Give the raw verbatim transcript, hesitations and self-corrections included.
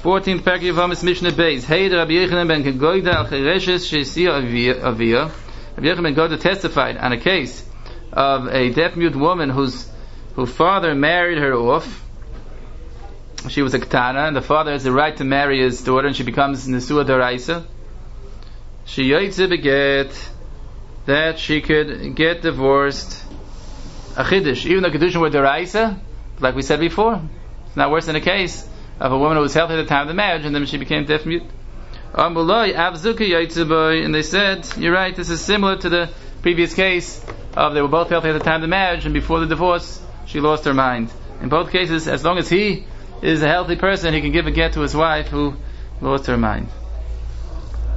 fourteenth Parak Yevamos Mishnah Beis. Hey, Rabbi Yochanan ben Kegoida al Chereshes Shesia Avia. Rabbi Yochanan ben Kegoida testified on a case of a deaf-mute woman whose whose father married her off. She was a ketana, and the father has the right to marry his daughter, and she becomes Nesua Daraisa. She yotze beget that she could get divorced. A chiddush, even though kedushin were Daraisa, like we said before, it's not worse than a case of a woman who was healthy at the time of the marriage, and then she became deaf-mute. And they said, you're right, this is similar to the previous case of they were both healthy at the time of the marriage, and before the divorce, she lost her mind. In both cases, as long as he is a healthy person, he can give a get to his wife who lost her mind.